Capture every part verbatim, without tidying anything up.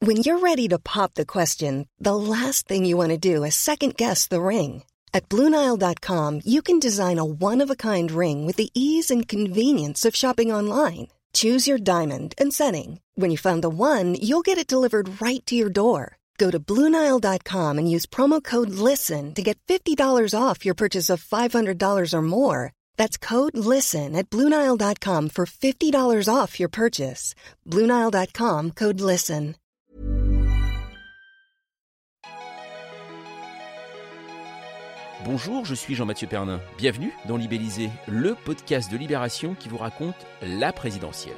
When you're ready to pop the question, the last thing you want to do is second-guess the ring. At Blue Nile dot com, you can design a one-of-a-kind ring with the ease and convenience of shopping online. Choose your diamond and setting. When you find the one, you'll get it delivered right to your door. Go to Blue Nile dot com and use promo code LISTEN to get fifty dollars off your purchase of five hundred dollars or more. That's code LISTEN at Blue Nile dot com for fifty dollars off your purchase. Blue Nile dot com, code LISTEN. Bonjour, je suis Jean-Mathieu Pernin. Bienvenue dans Libellisé, le podcast de Libération qui vous raconte la présidentielle.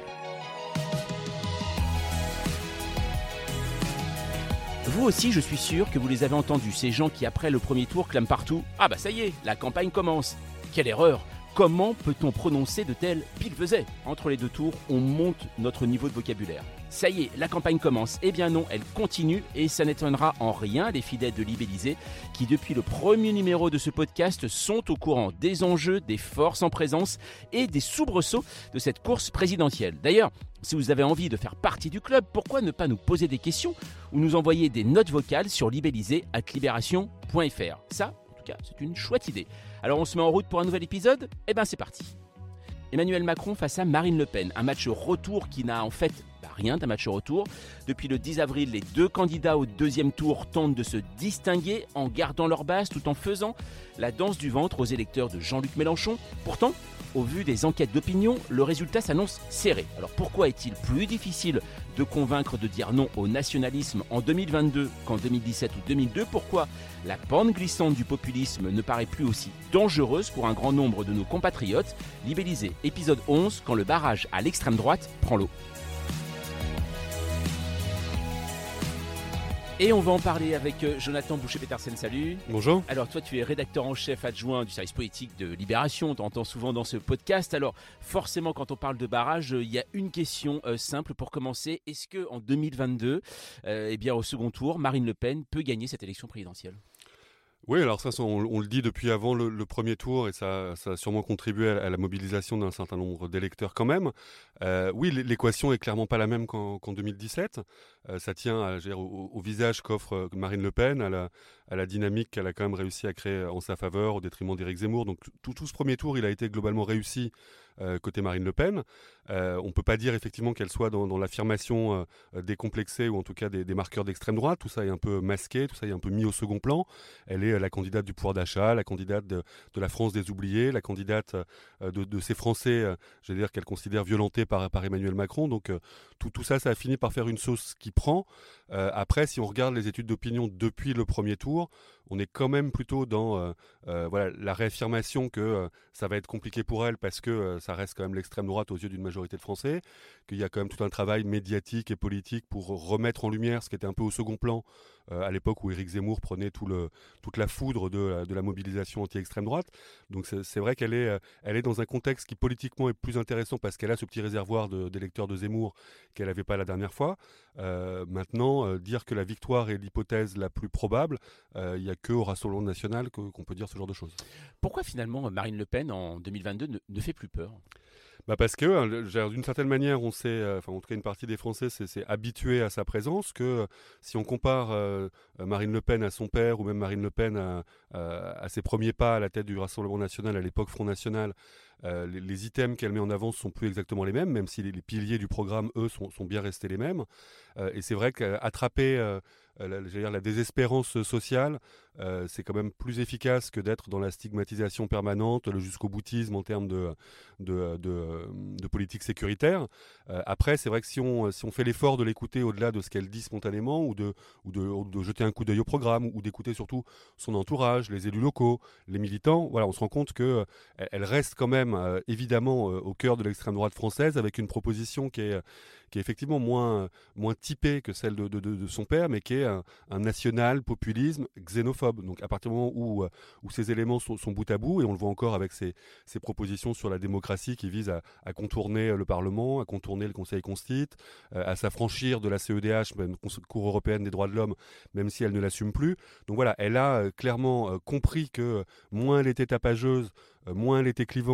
Vous aussi, je suis sûr que vous les avez entendus, ces gens qui, après le premier tour, clament partout « Ah bah ça y est, la campagne commence !» Quelle erreur! Comment peut-on prononcer de tels pile-faisais? Entre les deux tours, on monte notre niveau de vocabulaire. Ça y est, la campagne commence. Eh bien non, elle continue et ça n'étonnera en rien les fidèles de Libellisé qui, depuis le premier numéro de ce podcast, sont au courant des enjeux, des forces en présence et des soubresauts de cette course présidentielle. D'ailleurs, si vous avez envie de faire partie du club, pourquoi ne pas nous poser des questions ou nous envoyer des notes vocales sur libellisé arobase libération point f r. Ça, en tout cas, c'est une chouette idée. Alors on se met en route pour un nouvel épisode? Eh ben c'est parti. Emmanuel Macron face à Marine Le Pen, un match retour qui n'a en fait bah, rien d'un match retour. Depuis le dix avril, les deux candidats au deuxième tour tentent de se distinguer en gardant leur base tout en faisant la danse du ventre aux électeurs de Jean-Luc Mélenchon. Pourtant, au vu des enquêtes d'opinion, le résultat s'annonce serré. Alors pourquoi est-il plus difficile de convaincre de dire non au nationalisme en deux mille vingt-deux qu'en deux mille dix-sept ou deux mille deux? Pourquoi la pente glissante du populisme ne paraît plus aussi dangereuse pour un grand nombre de nos compatriotes? Libellisé, épisode onze, quand le barrage à l'extrême droite prend l'eau. Et on va en parler avec Jonathan Boucher-Petersen, salut. Bonjour. Alors toi tu es rédacteur en chef adjoint du service politique de Libération, on t'entend souvent dans ce podcast. Alors forcément quand on parle de barrage, il y a une question euh, simple pour commencer. Est-ce qu'en deux mille vingt-deux, euh, eh bien, au second tour, Marine Le Pen peut gagner cette élection présidentielle? Oui, alors ça, on, on le dit depuis avant le, le premier tour et ça, ça a sûrement contribué à, à la mobilisation d'un certain nombre d'électeurs quand même. Euh, oui, l'équation est clairement pas la même qu'en, qu'en deux mille dix-sept. Euh, ça tient à, dire, au, au visage qu'offre Marine Le Pen, à la, à la dynamique qu'elle a quand même réussi à créer en sa faveur au détriment d'Éric Zemmour. Donc tout, tout ce premier tour, il a été globalement réussi euh, côté Marine Le Pen. Euh, on ne peut pas dire effectivement qu'elle soit dans, dans l'affirmation euh, décomplexée ou en tout cas des, des marqueurs d'extrême droite. Tout ça est un peu masqué, tout ça est un peu mis au second plan. Elle est la candidate du pouvoir d'achat, la candidate de, de la France des oubliés, la candidate euh, de, de ces Français, euh, je veux dire, qu'elle considère violentés par, par Emmanuel Macron. Donc euh, tout, tout ça, ça a fini par faire une sauce qui prend. Euh, après, si on regarde les études d'opinion depuis le premier tour, on est quand même plutôt dans euh, euh, voilà, la réaffirmation que euh, ça va être compliqué pour elle parce que euh, ça reste quand même l'extrême droite aux yeux d'une majorité de Français, qu'il y a quand même tout un travail médiatique et politique pour remettre en lumière ce qui était un peu au second plan euh, à l'époque où Éric Zemmour prenait tout le, toute la foudre de, de la mobilisation anti-extrême droite. Donc c'est, c'est vrai qu'elle est, elle est dans un contexte qui politiquement est plus intéressant parce qu'elle a ce petit réservoir de, d'électeurs de Zemmour qu'elle n'avait pas la dernière fois. Euh, maintenant, euh, dire que la victoire est l'hypothèse la plus probable, euh, il n'y a qu'au Rassemblement national que, qu'on peut dire ce genre de choses. Pourquoi finalement Marine Le Pen en deux mille vingt-deux ne, ne fait plus peur? Bah parce que, hein, d'une certaine manière, on s'est, euh, enfin en tout cas une partie des Français s'est, s'est habitué à sa présence, que euh, si on compare euh, Marine Le Pen à son père ou même Marine Le Pen à, à, à ses premiers pas à la tête du Rassemblement national, à l'époque Front National, euh, les, les items qu'elle met en avant ne sont plus exactement les mêmes, même si les, les piliers du programme, eux, sont, sont bien restés les mêmes. Euh, et c'est vrai qu'attraper euh, la, j'allais dire, la désespérance sociale, euh, c'est quand même plus efficace que d'être dans la stigmatisation permanente, le jusqu'au boutisme en termes de, de, de, de politique sécuritaire. Euh, après, c'est vrai que si on, si on fait l'effort de l'écouter au-delà de ce qu'elle dit spontanément ou de, ou de, ou de jeter un coup d'œil au programme ou d'écouter surtout son entourage, les élus locaux, les militants, voilà, on se rend compte qu'elle elle reste quand même euh, évidemment euh, au cœur de l'extrême droite française avec une proposition qui est, qui est effectivement moins, moins typée que celle de, de, de, de son père, mais qui est un, un national populisme xénophobe. Donc à partir du moment où, où ces éléments sont, sont bout à bout, et on le voit encore avec ces, ces propositions sur la démocratie qui visent à, à contourner le Parlement, à contourner le Conseil constitue, euh, à s'affranchir de la C E D H, même Cour européenne des droits de l'homme, même si elle ne l'assume plus. Donc voilà, elle a euh, clairement euh, compris que moins elle était tapageuse, euh, moins elle était clivante,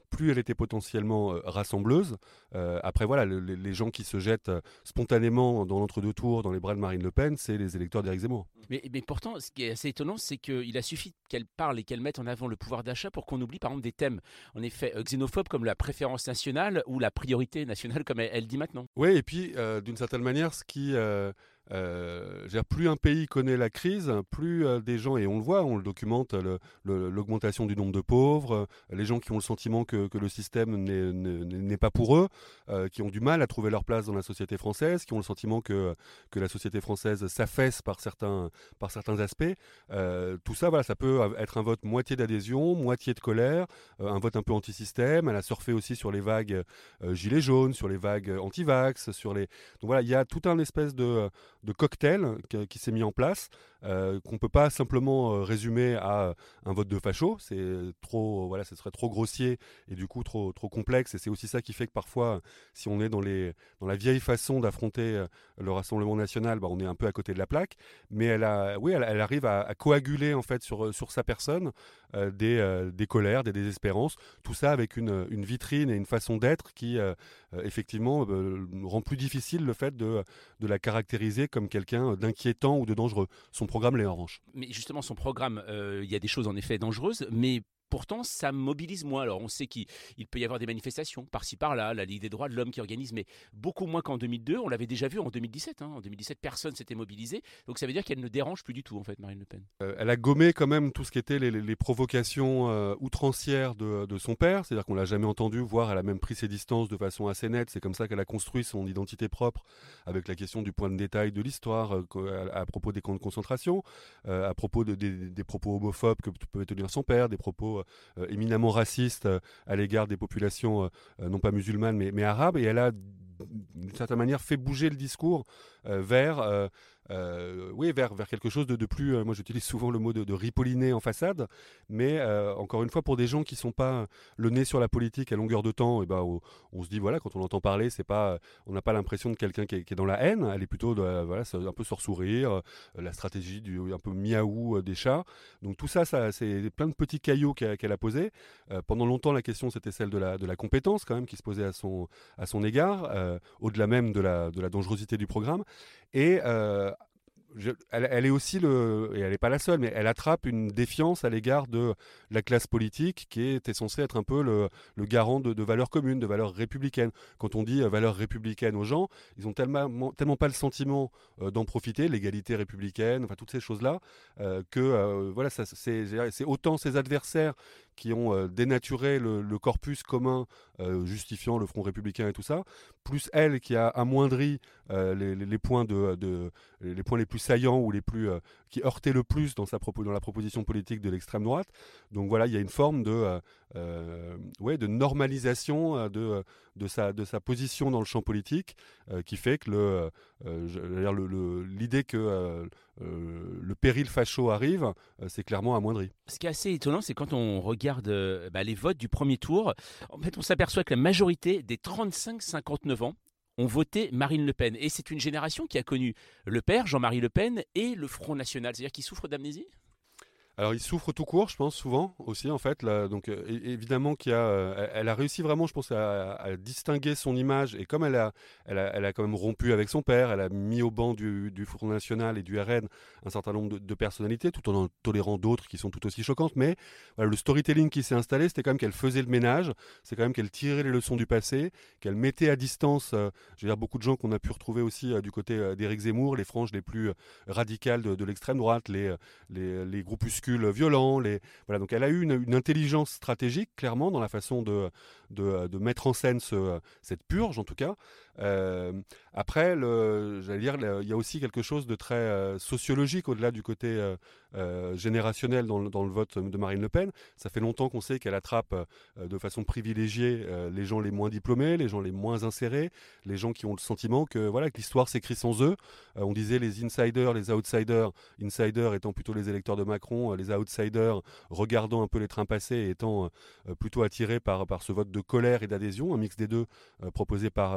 plus elle était potentiellement euh, rassembleuse. Euh, après, voilà, le, les gens qui se jettent euh, spontanément dans l'entre-deux tours, dans les bras de Marine Le Pen, c'est les électeurs d'Éric Zemmour. Mais, mais pourtant, ce qui est assez étonnant, c'est qu'il a suffi qu'elle parle et qu'elle mette en avant le pouvoir d'achat pour qu'on oublie par exemple des thèmes, en effet, euh, xénophobes comme la préférence nationale ou la priorité nationale comme elle, elle dit maintenant. Oui, et puis euh, d'une certaine manière, ce qui... Euh, Euh, je veux dire, plus un pays connaît la crise, plus euh, des gens, et on le voit, on le documente, le, le, l'augmentation du nombre de pauvres, euh, les gens qui ont le sentiment que, que le système n'est, n'est, n'est pas pour eux, euh, qui ont du mal à trouver leur place dans la société française, qui ont le sentiment que, que la société française s'affaisse par certains, par certains aspects. Euh, tout ça, voilà, ça peut être un vote moitié d'adhésion, moitié de colère, euh, un vote un peu anti-système. Elle a surfé aussi sur les vagues euh, gilets jaunes, sur les vagues anti-vax, sur les... Donc voilà, il y a tout un espèce de... de cocktail qui, qui s'est mis en place, euh, qu'on ne peut pas simplement euh, résumer à un vote de facho. C'est trop, voilà, ce serait trop grossier et du coup trop, trop complexe. Et c'est aussi ça qui fait que parfois, si on est dans, les, dans la vieille façon d'affronter euh, le Rassemblement national, bah, on est un peu à côté de la plaque. Mais elle, a, oui, elle, elle arrive à, à coaguler en fait, sur, sur sa personne euh, des, euh, des colères, des désespérances. Tout ça avec une, une vitrine et une façon d'être qui, euh, effectivement, euh, rend plus difficile le fait de, de la caractériser comme quelqu'un d'inquiétant ou de dangereux. Son programme l'est en revanche. Mais justement, son programme, euh, il y a des choses en effet dangereuses, mais pourtant, ça mobilise moins. Alors, on sait qu'il il peut y avoir des manifestations par-ci par-là, la Ligue des droits de l'homme qui organise, mais beaucoup moins qu'en deux mille deux. On l'avait déjà vu en deux mille dix-sept. Hein. En deux mille dix-sept, personne s'était mobilisé. Donc, ça veut dire qu'elle ne dérange plus du tout, en fait, Marine Le Pen. Euh, elle a gommé quand même tout ce qui était les, les, les provocations euh, outrancières de, de son père. C'est-à-dire qu'on l'a jamais entendu, voire elle a même pris ses distances de façon assez nette. C'est comme ça qu'elle a construit son identité propre, avec la question du point de détail de l'histoire, euh, à, à propos des camps de concentration, euh, à propos de, des, des propos homophobes que pouvait tenir son père, des propos euh, éminemment raciste euh, à l'égard des populations euh, non pas musulmanes mais, mais arabes, et elle a d'une certaine manière fait bouger le discours euh, vers, euh, euh, oui, vers, vers quelque chose de, de plus, euh, moi j'utilise souvent le mot de, de ripoliné en façade, mais euh, encore une fois pour des gens qui ne sont pas le nez sur la politique à longueur de temps, et ben, on, on se dit voilà, quand on entend parler, c'est pas, on n'a pas l'impression de quelqu'un qui est, qui est dans la haine, elle est plutôt de, euh, voilà, un peu sur sourire, euh, la stratégie du un peu miaou euh, des chats, donc tout ça, ça c'est plein de petits cailloux qu'elle, qu'elle a posés. Euh, pendant longtemps la question c'était celle de la, de la compétence quand même qui se posait à son, à son égard, euh, au-delà même de la, de la dangerosité du programme. Et euh, je, elle, elle est aussi, le, et elle n'est pas la seule, mais elle attrape une défiance à l'égard de la classe politique qui était censée être un peu le, le garant de, de valeurs communes, de valeurs républicaines. Quand on dit euh, valeurs républicaines aux gens, ils n'ont tellement, tellement pas le sentiment euh, d'en profiter, l'égalité républicaine, enfin toutes ces choses-là, euh, que euh, voilà, ça, c'est, c'est autant ses adversaires qui ont euh, dénaturé le, le corpus commun euh, justifiant le Front républicain et tout ça, plus elle qui a amoindri euh, les, les, les points de, de les points les plus saillants ou les plus euh, qui heurtaient le plus dans sa propos, dans la proposition politique de l'extrême droite. Donc voilà, il y a une forme de euh, euh, ouais, de normalisation euh, de de sa de sa position dans le champ politique euh, qui fait que le, euh, je, le, le l'idée que euh, euh, le péril facho arrive, euh, c'est clairement amoindri. Ce qui est assez étonnant, c'est quand on regarde euh, bah, les votes du premier tour, en fait, on s'aperçoit que la majorité des trente-cinq cinquante-neuf ans ont voté Marine Le Pen. Et c'est une génération qui a connu le père, Jean-Marie Le Pen, et le Front National. C'est-à-dire qu'ils souffrent d'amnésie ? Alors, il souffre tout court, je pense, souvent aussi, en fait. Là, donc, euh, évidemment, qu'il y a, euh, elle a réussi vraiment, je pense, à, à distinguer son image. Et comme elle a, elle, a, elle a quand même rompu avec son père, elle a mis au banc du, du Front National et du R N un certain nombre de, de personnalités, tout en en tolérant d'autres qui sont tout aussi choquantes. Mais voilà, le storytelling qui s'est installé, c'était quand même qu'elle faisait le ménage, c'est quand même qu'elle tirait les leçons du passé, qu'elle mettait à distance, euh, je veux dire, beaucoup de gens qu'on a pu retrouver aussi euh, du côté euh, d'Éric Zemmour, les franges les plus euh, radicales de, de l'extrême droite, les, les, les groupuscules violents. Les... Voilà, donc elle a eu une, une intelligence stratégique, clairement, dans la façon de, de, de mettre en scène ce, cette purge, en tout cas. Euh, après, le, j'allais dire, le, il y a aussi quelque chose de très euh, sociologique au-delà du côté euh, euh, générationnel dans le, dans le vote de Marine Le Pen. Ça fait longtemps qu'on sait qu'elle attrape euh, de façon privilégiée euh, les gens les moins diplômés, les gens les moins insérés, les gens qui ont le sentiment que, voilà, que l'histoire s'écrit sans eux. Euh, on disait les insiders, les outsiders, insiders étant plutôt les électeurs de Macron, les outsiders regardant un peu les trains passés et étant euh, plutôt attirés par, par ce vote de colère et d'adhésion, un mix des deux euh, proposé par, par Marine Le Pen.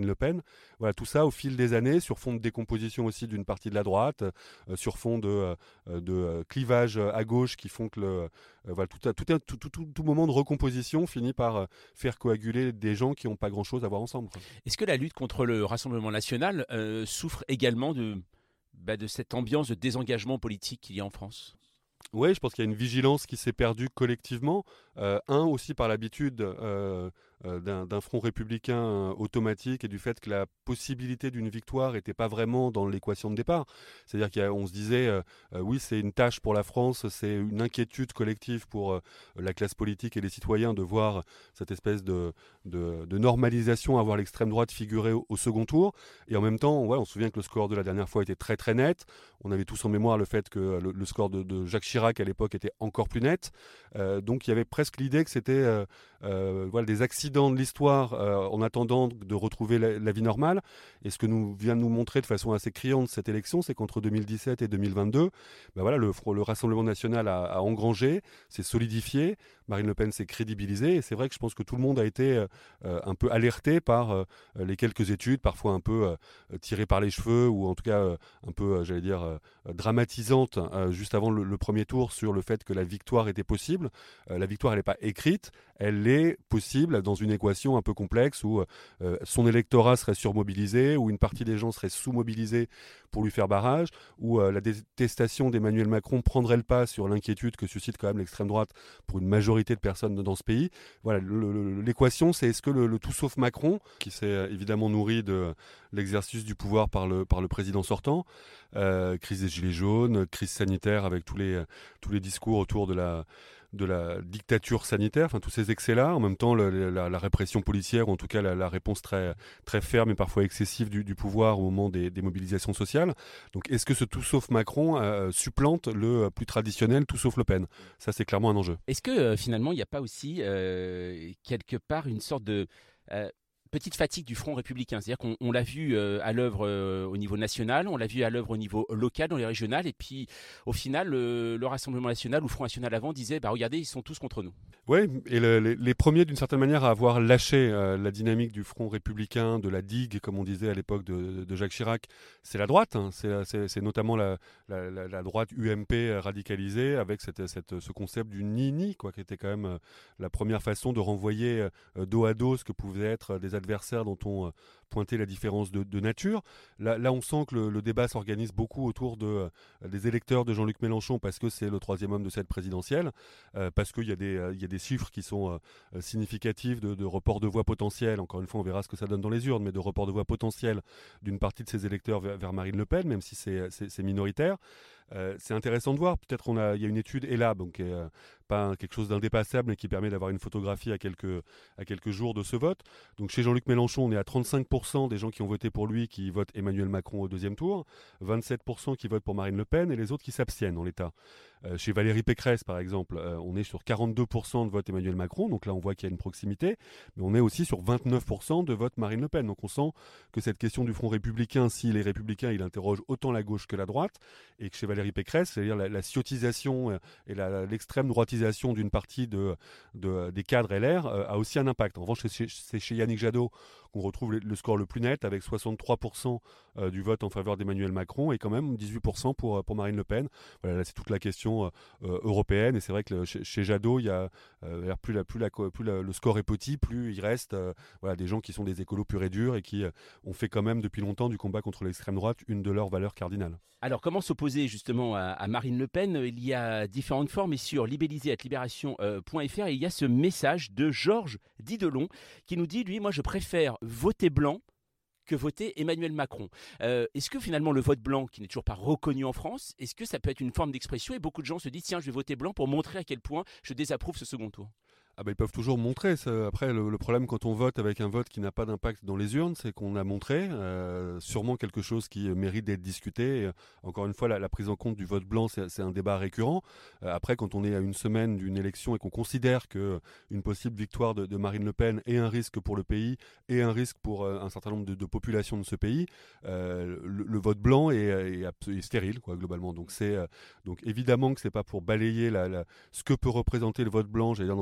Le Pen. Voilà, tout ça au fil des années, sur fond de décomposition aussi d'une partie de la droite, euh, sur fond de, euh, de euh, clivage à gauche qui font que le, euh, voilà, tout, tout, tout, tout, tout, tout moment de recomposition finit par euh, faire coaguler des gens qui n'ont pas grand-chose à voir ensemble. Est-ce que la lutte contre le Rassemblement national euh, souffre également de, bah, de cette ambiance de désengagement politique qu'il y a en France ? Oui, je pense qu'il y a une vigilance qui s'est perdue collectivement. Euh, un, aussi par l'habitude euh, euh, d'un, d'un front républicain euh, automatique et du fait que la possibilité d'une victoire n'était pas vraiment dans l'équation de départ. C'est-à-dire qu'on se disait, euh, euh, oui, c'est une tâche pour la France, c'est une inquiétude collective pour euh, la classe politique et les citoyens de voir cette espèce de, de, de normalisation, avoir l'extrême droite figurer au, au second tour. Et en même temps, ouais, on se souvient que le score de la dernière fois était très très net. On avait tous en mémoire le fait que le, le score de, de Jacques Chirac à l'époque était encore plus net. Euh, donc il y avait presque l'idée que c'était euh, euh, voilà, des accidents de l'histoire euh, en attendant de retrouver la, la vie normale. Et ce que nous vient de nous montrer de façon assez criante cette élection, c'est qu'entre deux mille dix-sept et deux mille vingt-deux, ben voilà, le, le Rassemblement national a, a engrangé, s'est solidifié, Marine Le Pen s'est crédibilisée. Et c'est vrai que je pense que tout le monde a été euh, un peu alerté par euh, les quelques études, parfois un peu euh, tirées par les cheveux, ou en tout cas euh, un peu, euh, j'allais dire, euh, dramatisantes, euh, juste avant le, le premier tour, sur le fait que la victoire était possible. Euh, la victoire, elle n'est pas écrite, elle est possible dans une équation un peu complexe où euh, son électorat serait surmobilisé, où une partie des gens serait sous-mobilisés pour lui faire barrage, où euh, la détestation d'Emmanuel Macron prendrait le pas sur l'inquiétude que suscite quand même l'extrême droite pour une majorité de personnes dans ce pays. Voilà, le, le, l'équation, c'est est-ce que le, le tout sauf Macron, qui s'est euh, évidemment nourri de l'exercice du pouvoir par le, par le président sortant, euh, crise des gilets jaunes, crise sanitaire avec tous les, tous les discours autour de la de la dictature sanitaire, enfin tous ces excès-là, en même temps le, la, la répression policière, ou en tout cas la, la réponse très, très ferme et parfois excessive du, du pouvoir au moment des, des mobilisations sociales. Donc est-ce que ce tout sauf Macron euh, supplante le plus traditionnel tout sauf Le Pen ? Ça, c'est clairement un enjeu. Est-ce que euh, finalement il n'y a pas aussi euh, quelque part une sorte de euh, petite fatigue du front républicain, c'est-à-dire qu'on on l'a vu euh, à l'œuvre euh, au niveau national, on l'a vu à l'œuvre au niveau local, dans les régionales, et puis au final, le, le Rassemblement national ou Front national avant disait, bah regardez, ils sont tous contre nous. Oui, et le, les, les premiers d'une certaine manière à avoir lâché euh, la dynamique du front républicain, de la digue, comme on disait à l'époque de, de Jacques Chirac, c'est la droite, hein. c'est, c'est, c'est notamment la, la, la, la droite U M P radicalisée, avec cette, cette, ce concept du ni-ni, quoi, qui était quand même euh, la première façon de renvoyer euh, dos à dos ce que pouvaient être des adversaires dont on euh, pointait la différence de, de nature. Là, là, on sent que le, le débat s'organise beaucoup autour de, euh, des électeurs de Jean-Luc Mélenchon, parce que c'est le troisième homme de cette présidentielle, euh, parce qu'il y a des, euh, il y a des chiffres qui sont euh, significatifs de, de report de voix potentiel. Encore une fois, on verra ce que ça donne dans les urnes, mais de report de voix potentiel d'une partie de ces électeurs vers, vers Marine Le Pen, même si c'est, c'est, c'est minoritaire. Euh, c'est intéressant de voir. Peut-être qu'on a, il y a une étude E L A B, donc euh, pas quelque chose d'indépassable, mais qui permet d'avoir une photographie à quelques, à quelques jours de ce vote. Donc chez Jean-Luc Mélenchon, on est à trente-cinq pour cent des gens qui ont voté pour lui qui votent Emmanuel Macron au deuxième tour, vingt-sept pour cent qui votent pour Marine Le Pen et les autres qui s'abstiennent en l'état. Euh, chez Valérie Pécresse, par exemple, euh, on est sur quarante-deux pour cent de vote Emmanuel Macron, donc là on voit qu'il y a une proximité, mais on est aussi sur vingt-neuf pour cent de vote Marine Le Pen. Donc on sent que cette question du front républicain, si les républicains, il interroge autant la gauche que la droite, et que chez Valérie Pécresse, c'est-à-dire la, la ciotisation et la, l'extrême droitisation d'une partie de, de, des cadres L R euh, a aussi un impact. En revanche, c'est, c'est chez Yannick Jadot qu'on retrouve le, le score le plus net, avec soixante-trois pour cent euh, du vote en faveur d'Emmanuel Macron et quand même dix-huit pour cent pour, pour Marine Le Pen. Voilà, là c'est toute la question euh, euh, européenne, et c'est vrai que le, chez, chez Jadot, il y a, euh, plus, la, plus, la, plus la, le score est petit, plus il reste euh, voilà, des gens qui sont des écolos purs et durs et qui euh, ont fait quand même depuis longtemps du combat contre l'extrême droite une de leurs valeurs cardinales. Alors comment s'opposer justement à, à Marine Le Pen ? Il y a différentes formes, et sur libellisé arobase libération point f r, il y a ce message de Georges Didelon qui nous dit, lui, moi je préfère voter blanc que voter Emmanuel Macron. Euh, est-ce que finalement le vote blanc, qui n'est toujours pas reconnu en France, est-ce que ça peut être une forme d'expression, et beaucoup de gens se disent, tiens, je vais voter blanc pour montrer à quel point je désapprouve ce second tour ? Ah ben, ils peuvent toujours montrer. Ça. Après, le, le problème quand on vote avec un vote qui n'a pas d'impact dans les urnes, c'est qu'on a montré euh, sûrement quelque chose qui mérite d'être discuté. Et, euh, encore une fois, la, la prise en compte du vote blanc, c'est, c'est un débat récurrent. Euh, après, quand on est à une semaine d'une élection et qu'on considère qu'une possible victoire de, de Marine Le Pen est un risque pour le pays et un risque pour euh, un certain nombre de, de populations de ce pays, euh, le, le vote blanc est, est, est, est stérile, quoi, globalement. Donc, c'est, euh, donc évidemment que c'est pas pour balayer la, la, ce que peut représenter le vote blanc, j'allais dire, dans une élection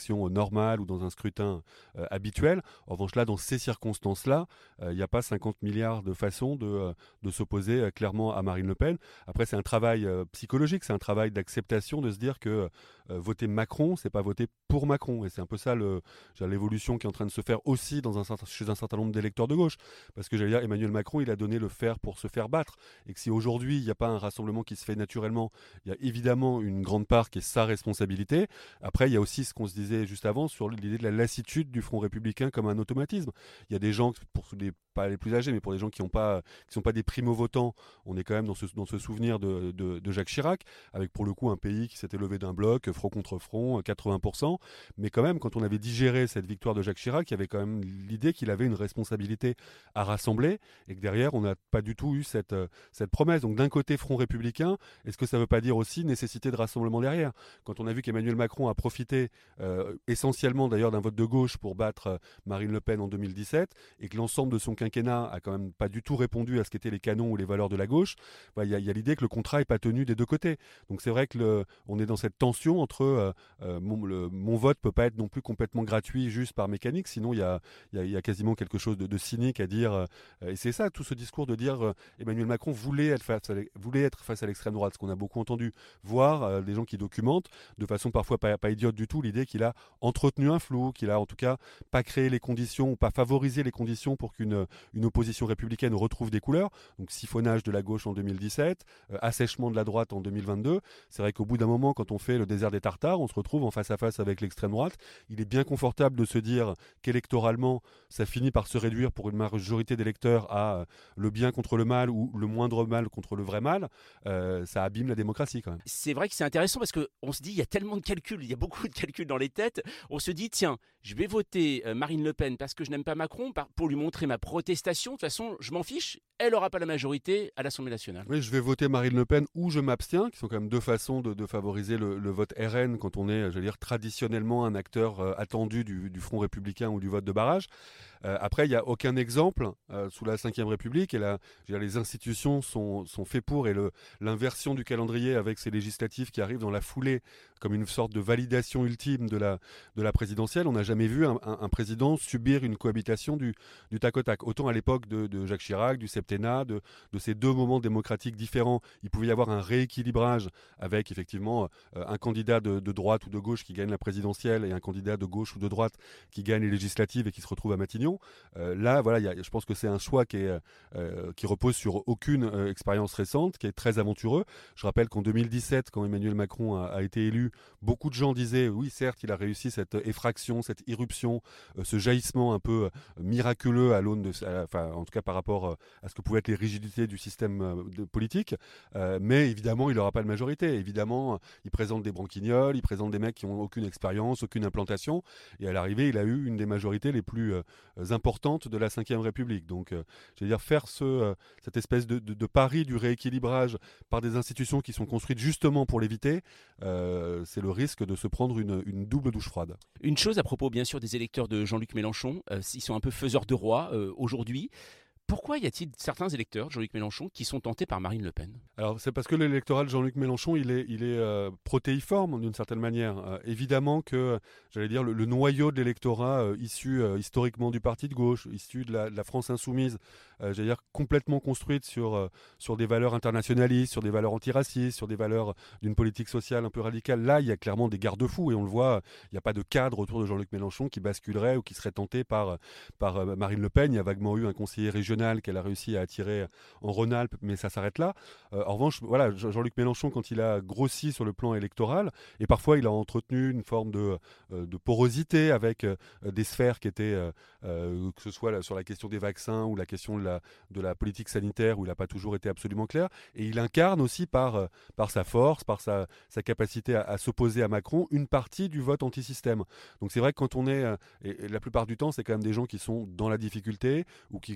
élection normale ou dans un scrutin euh, habituel. En revanche, là, dans ces circonstances-là, il euh, n'y a pas cinquante milliards de façons de, euh, de s'opposer euh, clairement à Marine Le Pen. Après, c'est un travail euh, psychologique, c'est un travail d'acceptation de se dire que euh, voter Macron, c'est pas voter pour Macron. Et c'est un peu ça le, l'évolution qui est en train de se faire aussi dans un, chez un certain nombre d'électeurs de gauche. Parce que j'allais dire, Emmanuel Macron, il a donné le fer pour se faire battre. Et que si aujourd'hui, il n'y a pas un rassemblement qui se fait naturellement, il y a évidemment une grande part qui est sa responsabilité. Après, il y a aussi ce qu'on se disait juste avant sur l'idée de la lassitude du Front républicain comme un automatisme. Il y a des gens, pour les, pas les plus âgés, mais pour les gens qui ne sont pas des primo-votants, on est quand même dans ce, dans ce souvenir de, de, de Jacques Chirac, avec pour le coup un pays qui s'était levé d'un bloc, front contre front, quatre-vingts pour cent. Mais quand même, quand on avait digéré cette victoire de Jacques Chirac, il y avait quand même l'idée qu'il avait une responsabilité à rassembler et que derrière, on n'a pas du tout eu cette, cette promesse. Donc d'un côté, Front républicain, est-ce que ça ne veut pas dire aussi nécessité de rassemblement derrière? Quand on a vu qu'Emmanuel Macron a profité euh, essentiellement d'ailleurs d'un vote de gauche pour battre euh, Marine Le Pen en deux mille dix-sept et que l'ensemble de son quinquennat a quand même pas du tout répondu à ce qu'étaient les canons ou les valeurs de la gauche, il bah, y, y a l'idée que le contrat n'est pas tenu des deux côtés. Donc c'est vrai que le, on est dans cette tension entre euh, euh, mon, le, mon vote peut pas être non plus complètement gratuit juste par mécanique, sinon il y a, y, a, y a quasiment quelque chose de, de cynique à dire. Euh, et c'est ça, tout ce discours de dire euh, Emmanuel Macron voulait être face à, voulait être face à l'extrême droite, ce qu'on a beaucoup entendu, voire euh, des gens qui documentent de façon parfois pas, pas idiote du tout l'idée qu'il a entretenu un flou, qu'il a en tout cas pas créé les conditions ou pas favorisé les conditions pour qu'une une opposition républicaine retrouve des couleurs. Donc siphonnage de la gauche en deux mille dix-sept, euh, assèchement de la droite en deux mille vingt-deux. C'est vrai qu'au bout d'un moment, quand on fait le désert des Tartares, on se retrouve en face à face avec l'extrême droite. Il est bien confortable de se dire qu'électoralement, ça finit par se réduire pour une majorité d'électeurs à euh, le bien contre le mal ou le moindre mal contre le vrai mal. Euh, ça abîme la démocratie quand même. C'est vrai que c'est intéressant parce qu'on se dit, il y a tellement de calculs, il y a beaucoup de calculs dans les têtes. On se dit, tiens, je vais voter Marine Le Pen parce que je n'aime pas Macron, pour lui montrer ma protestation. De toute façon, je m'en fiche, elle n'aura pas la majorité à l'Assemblée nationale. Oui, je vais voter Marine Le Pen ou je m'abstiens, qui sont quand même deux façons de, de favoriser le, le vote R N quand on est, je veux dire, traditionnellement un acteur euh, attendu du, du Front républicain ou du vote de barrage. Euh, après, il n'y a aucun exemple euh, sous la cinquième République et là, je veux dire, les institutions sont, sont faites pour et le, l'inversion du calendrier avec ces législatives qui arrivent dans la foulée comme une sorte de validation ultime de la, de la présidentielle. On n'a jamais vu un, un, un président subir une cohabitation du, du tac au tac. Autant à l'époque de, de Jacques Chirac, du septennat, de, de ces deux moments démocratiques différents, il pouvait y avoir un rééquilibrage avec effectivement euh, un candidat de, de droite ou de gauche qui gagne la présidentielle et un candidat de gauche ou de droite qui gagne les législatives et qui se retrouve à Matignon. Euh, là, voilà, y a, je pense que c'est un choix qui, est, euh, qui repose sur aucune euh, expérience récente, qui est très aventureux. Je rappelle qu'en deux mille dix-sept, quand Emmanuel Macron a, a été élu, beaucoup de gens disaient, oui, certes, il a réussi cette effraction, cette irruption, euh, ce jaillissement un peu euh, miraculeux à l'aune de, à, enfin, en tout cas par rapport euh, à ce que pouvaient être les rigidités du système euh, de, politique. Euh, mais évidemment, il n'aura pas de majorité. Évidemment, il présente des branquignoles, il présente des mecs qui n'ont aucune expérience, aucune implantation. Et à l'arrivée, il a eu une des majorités les plus euh, importante de la cinquième République. Donc, euh, je veux dire, faire ce, euh, cette espèce de, de, de pari du rééquilibrage par des institutions qui sont construites justement pour l'éviter, euh, c'est le risque de se prendre une, une double douche froide. Une chose à propos, bien sûr, des électeurs de Jean-Luc Mélenchon, euh, ils sont un peu faiseurs de roi euh, aujourd'hui. Pourquoi y a-t-il certains électeurs de Jean-Luc Mélenchon qui sont tentés par Marine Le Pen? Alors c'est parce que l'électorat de Jean-Luc Mélenchon il est, il est euh, protéiforme d'une certaine manière. Euh, évidemment que, j'allais dire, le, le noyau de l'électorat euh, issu euh, historiquement du parti de gauche, issu de la, de la France insoumise, euh, j'allais dire complètement construite sur, euh, sur des valeurs internationalistes, sur des valeurs antiracistes, sur des valeurs d'une politique sociale un peu radicale. Là, il y a clairement des garde-fous et on le voit, il n'y a pas de cadre autour de Jean-Luc Mélenchon qui basculerait ou qui serait tenté par, par euh, Marine Le Pen. Il y a vaguement eu un conseiller régional qu'elle a réussi à attirer en Rhône-Alpes, mais ça s'arrête là. Euh, en revanche, voilà, Jean-Luc Mélenchon, quand il a grossi sur le plan électoral, et parfois il a entretenu une forme de, euh, de porosité avec euh, des sphères qui étaient, euh, euh, que ce soit là, sur la question des vaccins ou la question de la, de la politique sanitaire, où il n'a pas toujours été absolument clair. Et il incarne aussi par, euh, par sa force, par sa, sa capacité à, à s'opposer à Macron, une partie du vote anti-système. Donc c'est vrai que quand on est, euh, et, et la plupart du temps, c'est quand même des gens qui sont dans la difficulté, ou qui, comme on le disait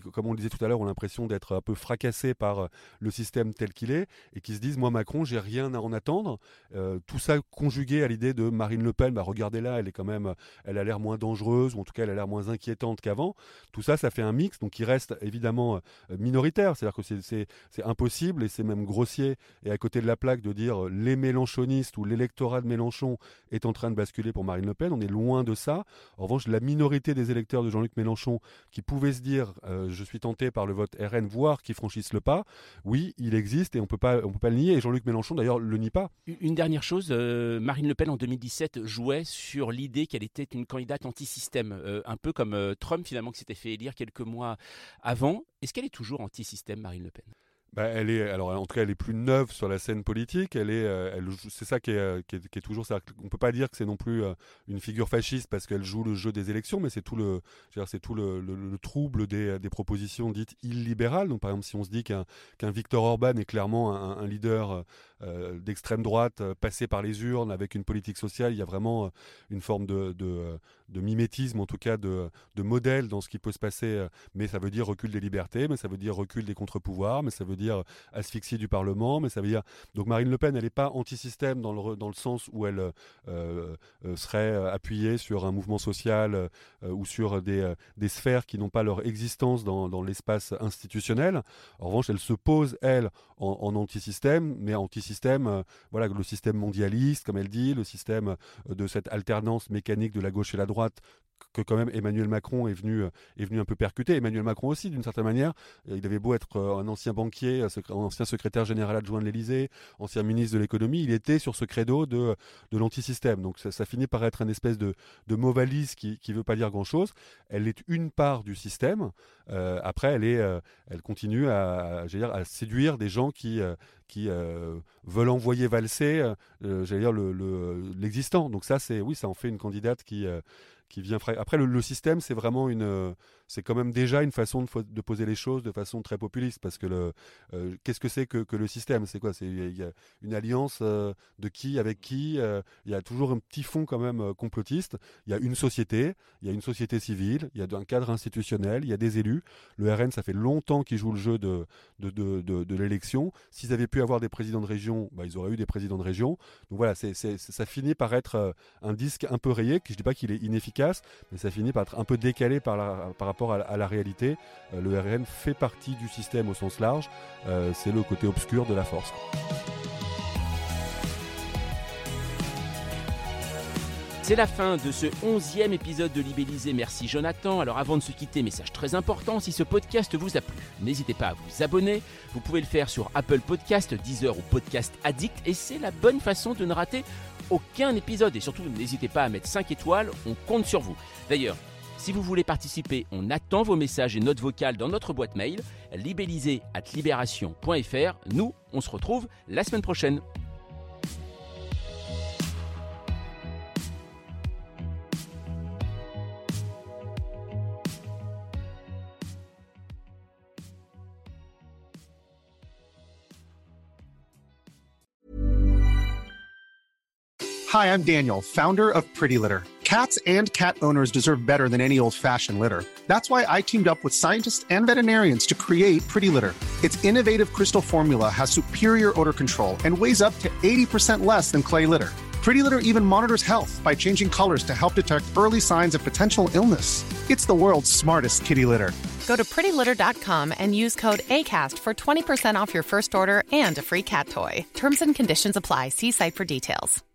disais tout à l'heure, ont l'impression d'être un peu fracassés par le système tel qu'il est et qui se disent, moi Macron, j'ai rien à en attendre. Euh, tout ça conjugué à l'idée de Marine Le Pen, bah, regardez-la, elle est quand même, elle a l'air moins dangereuse, ou en tout cas elle a l'air moins inquiétante qu'avant. Tout ça, ça fait un mix, donc qui reste évidemment minoritaire. C'est-à-dire que c'est, c'est, c'est impossible et c'est même grossier et à côté de la plaque de dire les mélenchonistes ou l'électorat de Mélenchon est en train de basculer pour Marine Le Pen. On est loin de ça. En revanche, la minorité des électeurs de Jean-Luc Mélenchon qui pouvaient se dire euh, je suis tenté par le vote R N, voire qui franchissent le pas, oui, il existe et on peut pas, on peut pas le nier. Et Jean-Luc Mélenchon, d'ailleurs, le nie pas. Une dernière chose, euh, Marine Le Pen en deux mille dix-sept jouait sur l'idée qu'elle était une candidate anti-système, euh, un peu comme euh, Trump finalement qui s'était fait élire quelques mois avant. Est-ce qu'elle est toujours anti-système, Marine Le Pen ? Bah, elle est, alors en tout cas, elle est plus neuve sur la scène politique. Elle est, euh, elle, c'est ça qui est, qui est, qui est toujours. Ça. On peut pas dire que c'est non plus euh, une figure fasciste parce qu'elle joue le jeu des élections, mais c'est tout le, je veux dire, c'est tout le, le, le trouble des, des propositions dites illibérales. Donc, par exemple, si on se dit qu'un, qu'un Viktor Orban est clairement un, un leader euh, d'extrême droite euh, passé par les urnes avec une politique sociale, il y a vraiment euh, une forme de, de, de mimétisme, en tout cas de, de modèle dans ce qui peut se passer. Euh, mais ça veut dire recul des libertés, mais ça veut dire recul des contre-pouvoirs, mais ça veut dire asphyxie du Parlement, mais ça veut dire... Donc Marine Le Pen, elle n'est pas anti-système dans le, dans le sens où elle euh, euh, serait appuyée sur un mouvement social euh, ou sur des, euh, des sphères qui n'ont pas leur existence dans, dans l'espace institutionnel. En revanche, elle se pose, elle, en, en anti-système, mais anti-système, euh, voilà, le système mondialiste, comme elle dit, le système de cette alternance mécanique de la gauche et la droite, que quand même Emmanuel Macron est venu, est venu un peu percuter. Emmanuel Macron aussi, d'une certaine manière. Il avait beau être un ancien banquier, un ancien secrétaire général adjoint de l'Élysée, ancien ministre de l'économie, il était sur ce credo de, de l'antisystème. Donc ça, ça finit par être une espèce de, de mot valise qui ne veut pas dire grand-chose. Elle est une part du système. Euh, après, elle, est, euh, elle continue à, à, dire, à séduire des gens qui... Euh, qui euh, veulent envoyer valser euh, j'allais dire le, le, l'existant. Donc ça, c'est, oui, ça en fait une candidate qui, euh, qui vient... Fra... Après, le, le système, c'est vraiment une... Euh, c'est quand même déjà une façon de, de poser les choses de façon très populiste, parce que le, euh, qu'est-ce que c'est que, que le système ? C'est quoi ? C'est, il y a une alliance euh, de qui avec qui euh, il y a toujours un petit fond quand même euh, complotiste. Il y a une société, il y a une société civile, il y a un cadre institutionnel, il y a des élus. Le R N, ça fait longtemps qu'il joue le jeu de, de, de, de, de l'élection. S'ils avaient pu avoir des présidents de région, bah, ils auraient eu des présidents de région. Donc voilà, c'est, c'est, ça finit par être euh, un disque un peu rayé, que je ne dis pas qu'il est inefficace, mais ça finit par être un peu décalé par, la, par rapport à la, à la réalité. Euh, le R N fait partie du système au sens large. Euh, c'est le côté obscur de la force. C'est la fin de ce onzième épisode de Libellisé. Merci Jonathan. Alors avant de se quitter, message très important, si ce podcast vous a plu, n'hésitez pas à vous abonner. Vous pouvez le faire sur Apple Podcast, Deezer ou Podcast Addict, et c'est la bonne façon de ne rater aucun épisode. Et surtout, n'hésitez pas à mettre cinq étoiles, on compte sur vous. D'ailleurs, si vous voulez participer, on attend vos messages et notes vocales dans notre boîte mail, libellisé arobase libération point f r. Nous, on se retrouve la semaine prochaine. Hi, I'm Daniel, founder of Pretty Litter. Cats and cat owners deserve better than any old-fashioned litter. That's why I teamed up with scientists and veterinarians to create Pretty Litter. Its innovative crystal formula has superior odor control and weighs up to eighty percent less than clay litter. Pretty Litter even monitors health by changing colors to help detect early signs of potential illness. It's the world's smartest kitty litter. Go to pretty litter dot com and use code ACAST for twenty percent off your first order and a free cat toy. Terms and conditions apply. See site for details.